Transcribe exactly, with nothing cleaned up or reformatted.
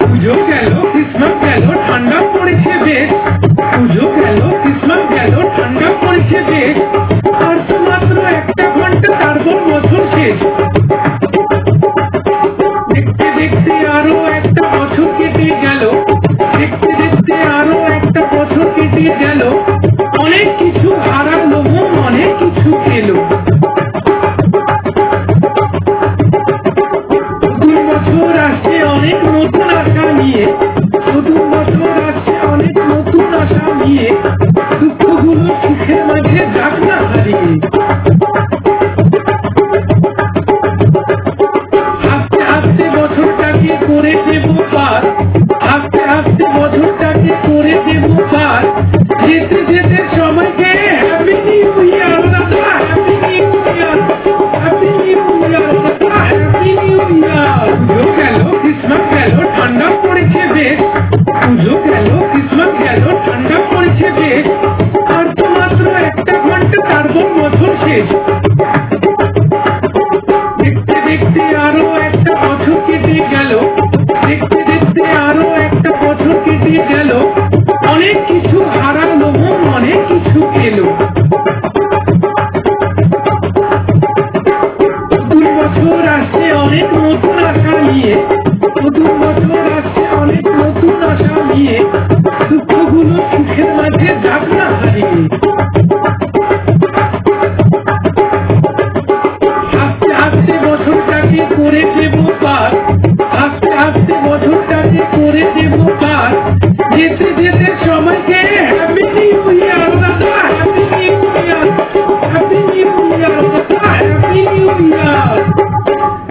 পুজো গেল, ক্রিসমাস গেল, ঠান্ডা পড়েছে বেশ। পুজো গেল, ক্রিসমাস গেল, ঠান্ডা পড়েছে বেশ। আর তো মাত্র একটা ঘন্টা, তারপর বছর শেষ। দেখতে দেখতে আরো একটা বছর কেটে গেল, দেখতে দেখতে আরো একটা বছর কেটে গেল। অনেক কিছু হারালো, অনেক কিছু পেলো। নতুন বছর আসছে অনেক নতুন আশা নিয়ে, নতুন বছর আসছে অনেক নতুন আশা নিয়ে। দুঃখগুলো সুখের মাঝে যাক না হারিয়ে। আস্তে আস্তে বছরটাকে করে দেব পার, আস্তে আস্তে বছরটাকে করে দেব পার। যেতে যেতে সবাইকে হ্যাপি নিউ ইয়ার দাদা, happy new year, happy new year দাদা, হ্যাপি নিউ ইয়ার। পুজো গেল, ক্রিসমাস গেল, ঠান্ডা পড়েছে বেশ। পুজো গেল, ক্রিসমাস গেল, ঠান্ডা পড়েছে বেশ। আর তো মাত্র একটা ঘন্টা, তারপর বছর শেষ। দেখতে দেখতে আরো একটা বছর কেটে গেল, দেখতে দেখতে আরো একটা বছর কেটে গেল। অনেক কিছু হারালো, অনেক কিছু পেলো। নতুন বছর আসছে অনেক নতুন আশা নিয়ে, নতুন বছর আসছে অনেক নতুন আশা নিয়ে। দুঃখগুলো সুখের মাঝে যাক না হারিয়ে। আস্তে আস্তে বছরটাকে করে দেব পার, আস্তে আস্তে বছরটাকে করে দেব পার। যেতে যেতে